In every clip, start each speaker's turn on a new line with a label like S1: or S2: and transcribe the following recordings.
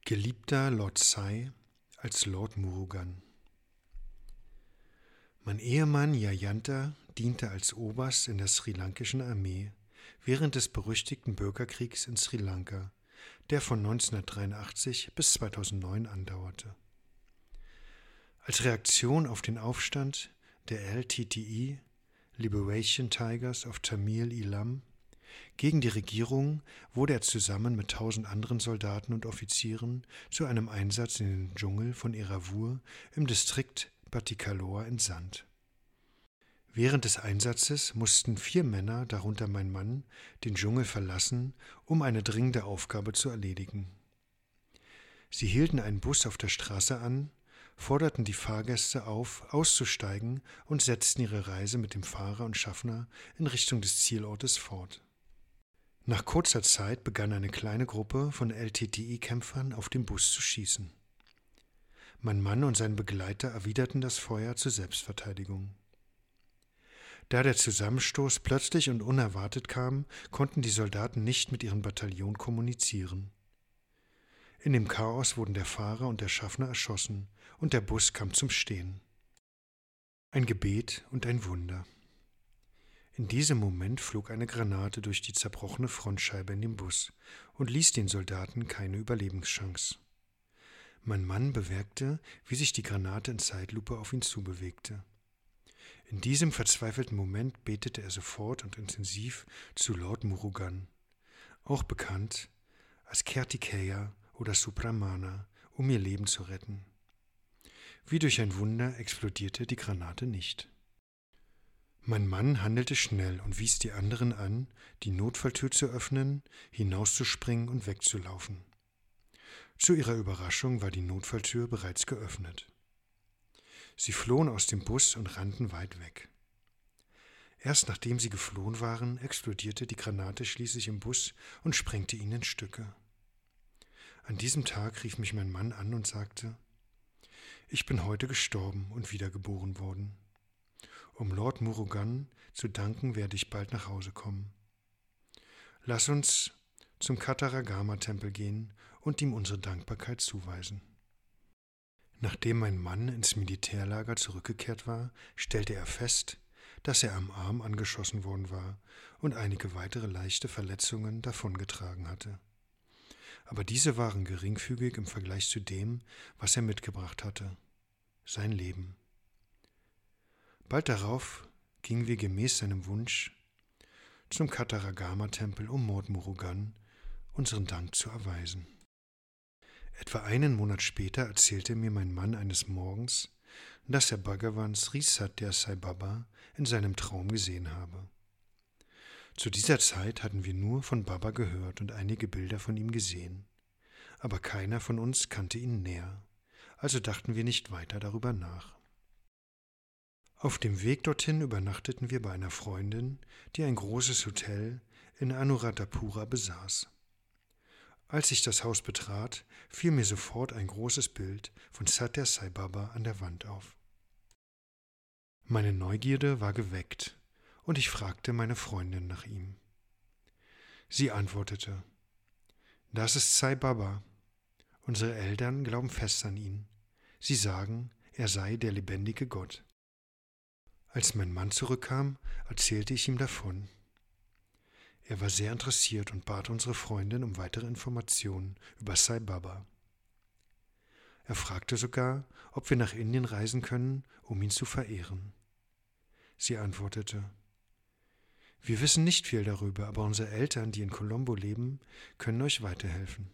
S1: Geliebter Lord Sai als Lord Murugan. Mein Ehemann Jayanta diente als Oberst in der sri-lankischen Armee während des berüchtigten Bürgerkriegs in Sri Lanka, der von 1983 bis 2009 andauerte. Als Reaktion auf den Aufstand der LTTE, Liberation Tigers of Tamil Eelam, gegen die Regierung wurde er zusammen mit 1000 anderen Soldaten und Offizieren zu einem Einsatz in den Dschungel von Eravur im Distrikt Batticaloa entsandt. Während des Einsatzes mussten 4 Männer, darunter mein Mann, den Dschungel verlassen, um eine dringende Aufgabe zu erledigen. Sie hielten einen Bus auf der Straße an, forderten die Fahrgäste auf, auszusteigen und setzten ihre Reise mit dem Fahrer und Schaffner in Richtung des Zielortes fort. Nach kurzer Zeit begann eine kleine Gruppe von LTTE-Kämpfern auf den Bus zu schießen. Mein Mann und sein Begleiter erwiderten das Feuer zur Selbstverteidigung. Da der Zusammenstoß plötzlich und unerwartet kam, konnten die Soldaten nicht mit ihrem Bataillon kommunizieren. In dem Chaos wurden der Fahrer und der Schaffner erschossen und der Bus kam zum Stehen. Ein Gebet und ein Wunder. In diesem Moment flog eine Granate durch die zerbrochene Frontscheibe in dem Bus und ließ den Soldaten keine Überlebenschance. Mein Mann bemerkte, wie sich die Granate in Zeitlupe auf ihn zubewegte. In diesem verzweifelten Moment betete er sofort und intensiv zu Lord Murugan, auch bekannt als Kartikeya oder Supramana, um ihr Leben zu retten. Wie durch ein Wunder explodierte die Granate nicht. Mein Mann handelte schnell und wies die anderen an, die Notfalltür zu öffnen, hinauszuspringen und wegzulaufen. Zu ihrer Überraschung war die Notfalltür bereits geöffnet. Sie flohen aus dem Bus und rannten weit weg. Erst nachdem sie geflohen waren, explodierte die Granate schließlich im Bus und sprengte ihn in Stücke. An diesem Tag rief mich mein Mann an und sagte: „Ich bin heute gestorben und wiedergeboren worden. Um Lord Murugan zu danken, werde ich bald nach Hause kommen. Lass uns zum Katharagama-Tempel gehen und ihm unsere Dankbarkeit zuweisen." Nachdem mein Mann ins Militärlager zurückgekehrt war, stellte er fest, dass er am Arm angeschossen worden war und einige weitere leichte Verletzungen davongetragen hatte. Aber diese waren geringfügig im Vergleich zu dem, was er mitgebracht hatte: sein Leben. Bald darauf gingen wir gemäß seinem Wunsch zum Katharagama-Tempel, um Lord Murugan unseren Dank zu erweisen. Etwa einen Monat später erzählte mir mein Mann eines Morgens, dass er Bhagavan Sri Sathya Sai Baba in seinem Traum gesehen habe. Zu dieser Zeit hatten wir nur von Baba gehört und einige Bilder von ihm gesehen, aber keiner von uns kannte ihn näher, also dachten wir nicht weiter darüber nach. Auf dem Weg dorthin übernachteten wir bei einer Freundin, die ein großes Hotel in Anuradhapura besaß. Als ich das Haus betrat, fiel mir sofort ein großes Bild von Sathya Sai Baba an der Wand auf. Meine Neugierde war geweckt und ich fragte meine Freundin nach ihm. Sie antwortete: „Das ist Sai Baba. Unsere Eltern glauben fest an ihn. Sie sagen, er sei der lebendige Gott." Als mein Mann zurückkam, erzählte ich ihm davon. Er war sehr interessiert und bat unsere Freundin um weitere Informationen über Sai Baba. Er fragte sogar, ob wir nach Indien reisen können, um ihn zu verehren. Sie antwortete: „Wir wissen nicht viel darüber, aber unsere Eltern, die in Colombo leben, können euch weiterhelfen."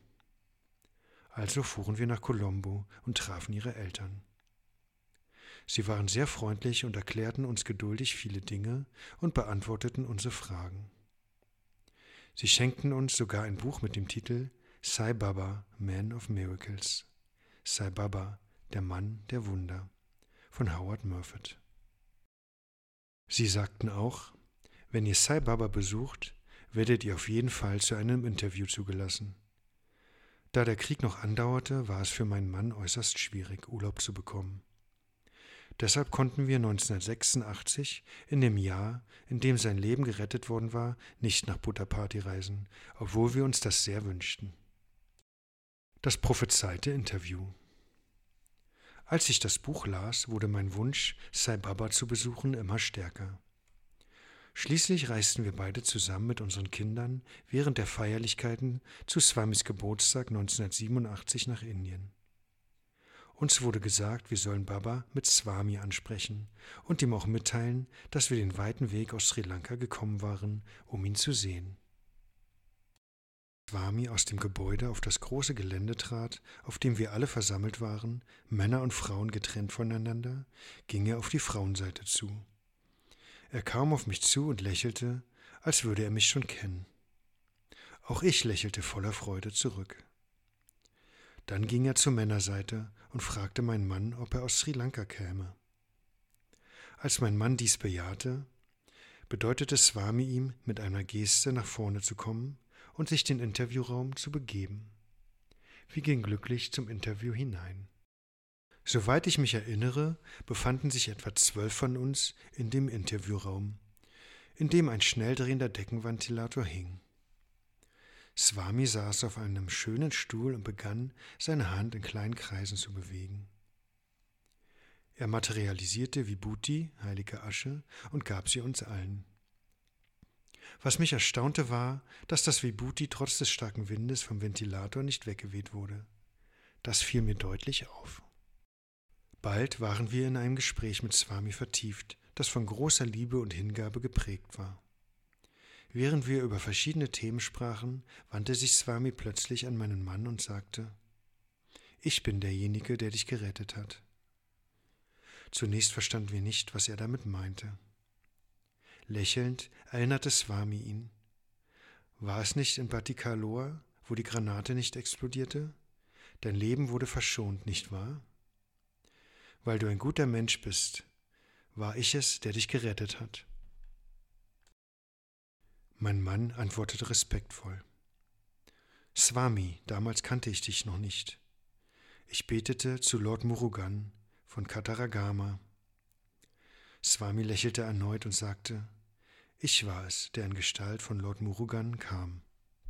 S1: Also fuhren wir nach Colombo und trafen ihre Eltern. Sie waren sehr freundlich und erklärten uns geduldig viele Dinge und beantworteten unsere Fragen. Sie schenkten uns sogar ein Buch mit dem Titel Sai Baba, Man of Miracles, Sai Baba, der Mann der Wunder, von Howard Murphet. Sie sagten auch: „Wenn ihr Sai Baba besucht, werdet ihr auf jeden Fall zu einem Interview zugelassen." Da der Krieg noch andauerte, war es für meinen Mann äußerst schwierig, Urlaub zu bekommen. Deshalb konnten wir 1986, in dem Jahr, in dem sein Leben gerettet worden war, nicht nach Puttaparthi reisen, obwohl wir uns das sehr wünschten. Das prophezeite Interview. Als ich das Buch las, wurde mein Wunsch, Sai Baba zu besuchen, immer stärker. Schließlich reisten wir beide zusammen mit unseren Kindern während der Feierlichkeiten zu Swamis Geburtstag 1987 nach Indien. Uns wurde gesagt, wir sollen Baba mit Swami ansprechen und ihm auch mitteilen, dass wir den weiten Weg aus Sri Lanka gekommen waren, um ihn zu sehen. Swami aus dem Gebäude auf das große Gelände trat, auf dem wir alle versammelt waren, Männer und Frauen getrennt voneinander, ging er auf die Frauenseite zu. Er kam auf mich zu und lächelte, als würde er mich schon kennen. Auch ich lächelte voller Freude zurück. Dann ging er zur Männerseite und fragte meinen Mann, ob er aus Sri Lanka käme. Als mein Mann dies bejahte, bedeutete Swami ihm mit einer Geste nach vorne zu kommen und sich den Interviewraum zu begeben. Wir gingen glücklich zum Interview hinein. Soweit ich mich erinnere, befanden sich etwa 12 von uns in dem Interviewraum, in dem ein schnell drehender Deckenventilator hing. Swami saß auf einem schönen Stuhl und begann, seine Hand in kleinen Kreisen zu bewegen. Er materialisierte Vibhuti, heilige Asche, und gab sie uns allen. Was mich erstaunte war, dass das Vibhuti trotz des starken Windes vom Ventilator nicht weggeweht wurde. Das fiel mir deutlich auf. Bald waren wir in einem Gespräch mit Swami vertieft, das von großer Liebe und Hingabe geprägt war. Während wir über verschiedene Themen sprachen, wandte sich Swami plötzlich an meinen Mann und sagte: »Ich bin derjenige, der dich gerettet hat.« Zunächst verstanden wir nicht, was er damit meinte. Lächelnd erinnerte Swami ihn. War es nicht in Batticaloa, wo die Granate nicht explodierte? Dein Leben wurde verschont, nicht wahr? Weil du ein guter Mensch bist, war ich es, der dich gerettet hat. Mein Mann antwortete respektvoll. Swami, damals kannte ich dich noch nicht. Ich betete zu Lord Murugan von Kataragama. Swami lächelte erneut und sagte: Ich war es, der in Gestalt von Lord Murugan kam.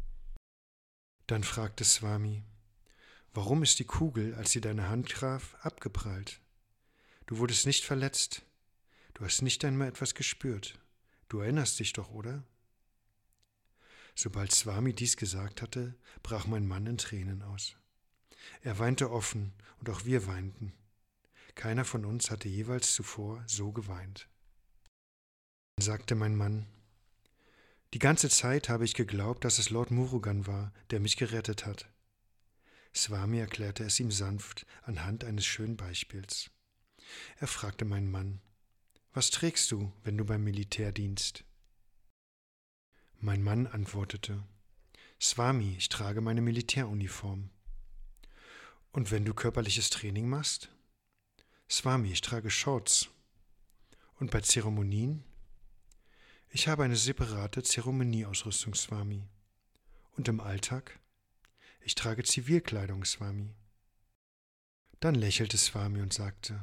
S1: Dann fragte Swami: Warum ist die Kugel, als sie deine Hand traf, abgeprallt? Du wurdest nicht verletzt. Du hast nicht einmal etwas gespürt. Du erinnerst dich doch, oder? Sobald Swami dies gesagt hatte, brach mein Mann in Tränen aus. Er weinte offen und auch wir weinten. Keiner von uns hatte jeweils zuvor so geweint. Dann sagte mein Mann: Die ganze Zeit habe ich geglaubt, dass es Lord Murugan war, der mich gerettet hat. Swami erklärte es ihm sanft anhand eines schönen Beispiels. Er fragte meinen Mann: Was trägst du, wenn du beim Militär dienst? Mein Mann antwortete: Swami, ich trage meine Militäruniform. Und wenn du körperliches Training machst? Swami, ich trage Shorts. Und bei Zeremonien? Ich habe eine separate Zeremonieausrüstung, Swami. Und im Alltag? Ich trage Zivilkleidung, Swami. Dann lächelte Swami und sagte: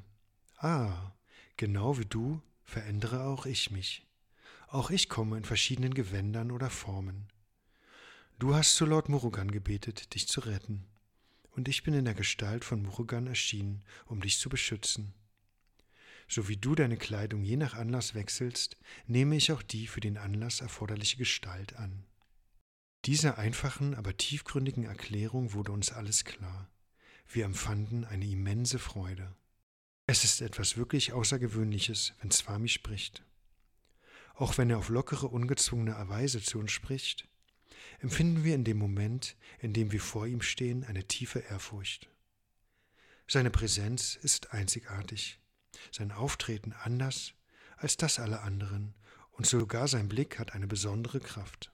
S1: Genau wie du verändere auch ich mich. Auch ich komme in verschiedenen Gewändern oder Formen. Du hast zu Lord Murugan gebetet, dich zu retten. Und ich bin in der Gestalt von Murugan erschienen, um dich zu beschützen. So wie du deine Kleidung je nach Anlass wechselst, nehme ich auch die für den Anlass erforderliche Gestalt an. Dieser einfachen, aber tiefgründigen Erklärung wurde uns alles klar. Wir empfanden eine immense Freude. Es ist etwas wirklich Außergewöhnliches, wenn Swami spricht. Auch wenn er auf lockere, ungezwungene Weise zu uns spricht, empfinden wir in dem Moment, in dem wir vor ihm stehen, eine tiefe Ehrfurcht. Seine Präsenz ist einzigartig, sein Auftreten anders als das aller anderen und sogar sein Blick hat eine besondere Kraft.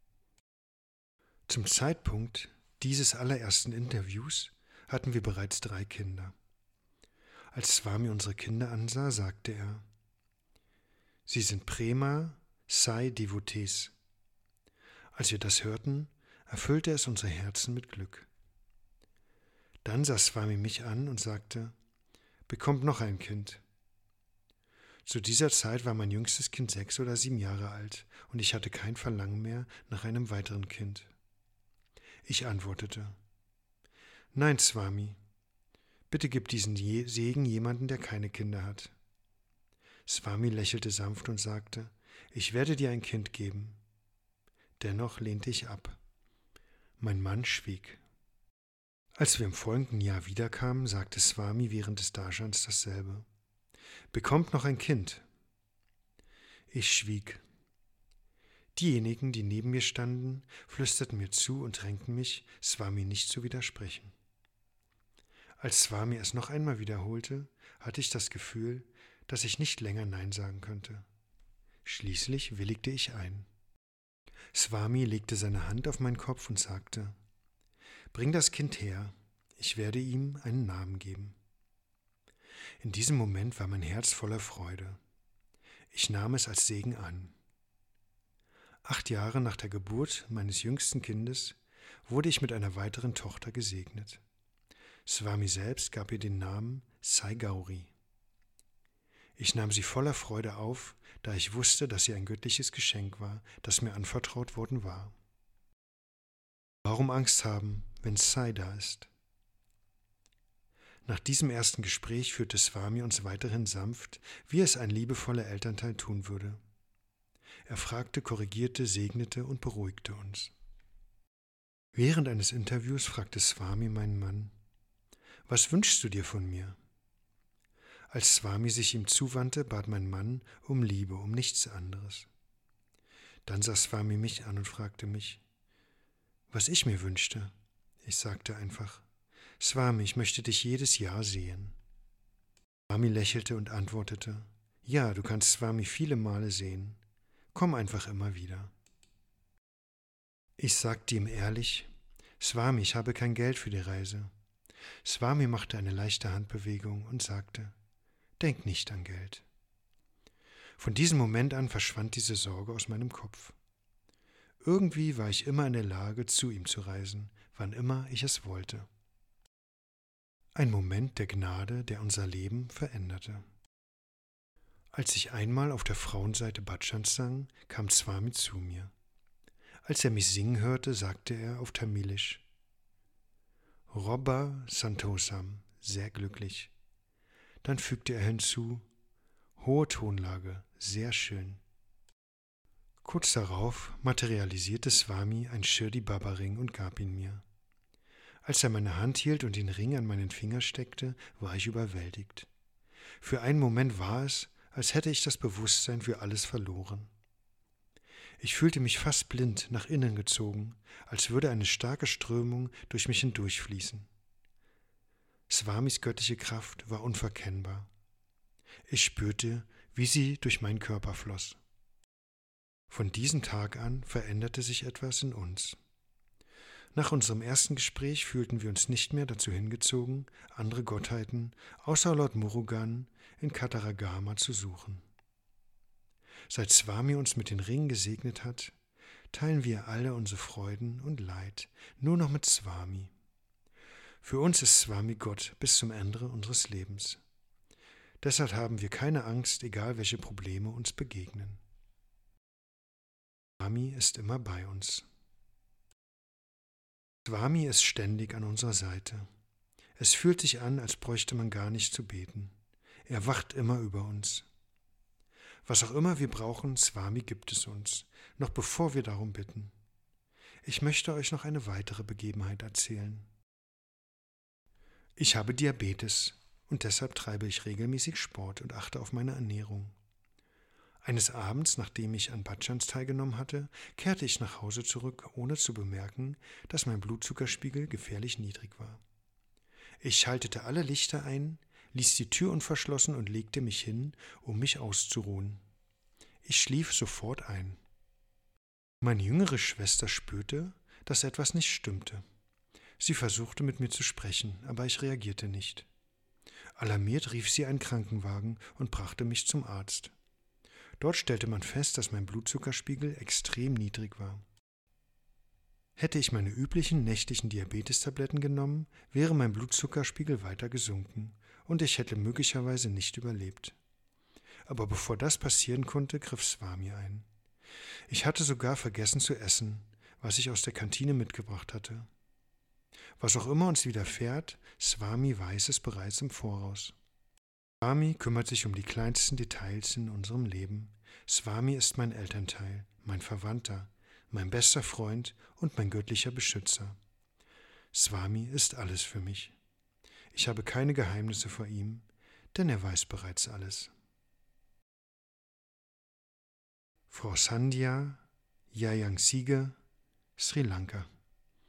S1: Zum Zeitpunkt dieses allerersten Interviews hatten wir bereits 3 Kinder. Als Swami unsere Kinder ansah, sagte er: Sie sind Prema Sai Devotees. Als wir das hörten, erfüllte es unsere Herzen mit Glück. Dann sah Swami mich an und sagte: Bekommt noch ein Kind. Zu dieser Zeit war mein jüngstes Kind 6 oder 7 Jahre alt und ich hatte kein Verlangen mehr nach einem weiteren Kind. Ich antwortete: Nein, Swami, bitte gib diesen Segen jemandem, der keine Kinder hat. Swami lächelte sanft und sagte, ich werde dir ein Kind geben. Dennoch lehnte ich ab. Mein Mann schwieg. Als wir im folgenden Jahr wiederkamen, sagte Swami während des Darshans dasselbe. Bekommt noch ein Kind. Ich schwieg. Diejenigen, die neben mir standen, flüsterten mir zu und drängten mich, Swami nicht zu widersprechen. Als Swami es noch einmal wiederholte, hatte ich das Gefühl, dass ich nicht länger Nein sagen könnte. Schließlich willigte ich ein. Swami legte seine Hand auf meinen Kopf und sagte, bring das Kind her, ich werde ihm einen Namen geben. In diesem Moment war mein Herz voller Freude. Ich nahm es als Segen an. 8 Jahre nach der Geburt meines jüngsten Kindes wurde ich mit einer weiteren Tochter gesegnet. Swami selbst gab ihr den Namen Sai Gauri. Ich nahm sie voller Freude auf, da ich wusste, dass sie ein göttliches Geschenk war, das mir anvertraut worden war. Warum Angst haben, wenn Sai da ist? Nach diesem ersten Gespräch führte Swami uns weiterhin sanft, wie es ein liebevoller Elternteil tun würde. Er fragte, korrigierte, segnete und beruhigte uns. Während eines Interviews fragte Swami meinen Mann, was wünschst du dir von mir? Als Swami sich ihm zuwandte, bat mein Mann um Liebe, um nichts anderes. Dann sah Swami mich an und fragte mich, was ich mir wünschte. Ich sagte einfach, Swami, ich möchte dich jedes Jahr sehen. Swami lächelte und antwortete, ja, du kannst Swami viele Male sehen. Komm einfach immer wieder. Ich sagte ihm ehrlich, Swami, ich habe kein Geld für die Reise. Swami machte eine leichte Handbewegung und sagte, denk nicht an Geld. Von diesem Moment an verschwand diese Sorge aus meinem Kopf. Irgendwie war ich immer in der Lage, zu ihm zu reisen, wann immer ich es wollte. Ein Moment der Gnade, der unser Leben veränderte. Als ich einmal auf der Frauenseite Bhajans sang, kam Swami zu mir. Als er mich singen hörte, sagte er auf Tamilisch, Robba Santosam, sehr glücklich. Dann fügte er hinzu, hohe Tonlage, sehr schön. Kurz darauf materialisierte Swami ein Shirdi-Baba-Ring und gab ihn mir. Als er meine Hand hielt und den Ring an meinen Finger steckte, war ich überwältigt. Für einen Moment war es, als hätte ich das Bewusstsein für alles verloren. Ich fühlte mich fast blind, nach innen gezogen, als würde eine starke Strömung durch mich hindurchfließen. Swamis göttliche Kraft war unverkennbar. Ich spürte, wie sie durch meinen Körper floss. Von diesem Tag an veränderte sich etwas in uns. Nach unserem ersten Gespräch fühlten wir uns nicht mehr dazu hingezogen, andere Gottheiten außer Lord Murugan in Kataragama zu suchen. Seit Swami uns mit den Ringen gesegnet hat, teilen wir alle unsere Freuden und Leid nur noch mit Swami. Für uns ist Swami Gott bis zum Ende unseres Lebens. Deshalb haben wir keine Angst, egal welche Probleme uns begegnen. Swami ist immer bei uns. Swami ist ständig an unserer Seite. Es fühlt sich an, als bräuchte man gar nicht zu beten. Er wacht immer über uns. Was auch immer wir brauchen, Swami gibt es uns, noch bevor wir darum bitten. Ich möchte euch noch eine weitere Begebenheit erzählen. Ich habe Diabetes und deshalb treibe ich regelmäßig Sport und achte auf meine Ernährung. Eines Abends, nachdem ich an Bhajans teilgenommen hatte, kehrte ich nach Hause zurück, ohne zu bemerken, dass mein Blutzuckerspiegel gefährlich niedrig war. Ich schaltete alle Lichter ein, ließ die Tür unverschlossen und legte mich hin, um mich auszuruhen. Ich schlief sofort ein. Meine jüngere Schwester spürte, dass etwas nicht stimmte. Sie versuchte mit mir zu sprechen, aber ich reagierte nicht. Alarmiert rief sie einen Krankenwagen und brachte mich zum Arzt. Dort stellte man fest, dass mein Blutzuckerspiegel extrem niedrig war. Hätte ich meine üblichen nächtlichen Diabetestabletten genommen, wäre mein Blutzuckerspiegel weiter gesunken und ich hätte möglicherweise nicht überlebt. Aber bevor das passieren konnte, griff Swami ein. Ich hatte sogar vergessen zu essen, was ich aus der Kantine mitgebracht hatte. Was auch immer uns widerfährt, Swami weiß es bereits im Voraus. Swami kümmert sich um die kleinsten Details in unserem Leben. Swami ist mein Elternteil, mein Verwandter, mein bester Freund und mein göttlicher Beschützer. Swami ist alles für mich. Ich habe keine Geheimnisse vor ihm, denn er weiß bereits alles. Frau Sandhya, Yayangsige, Sri Lanka.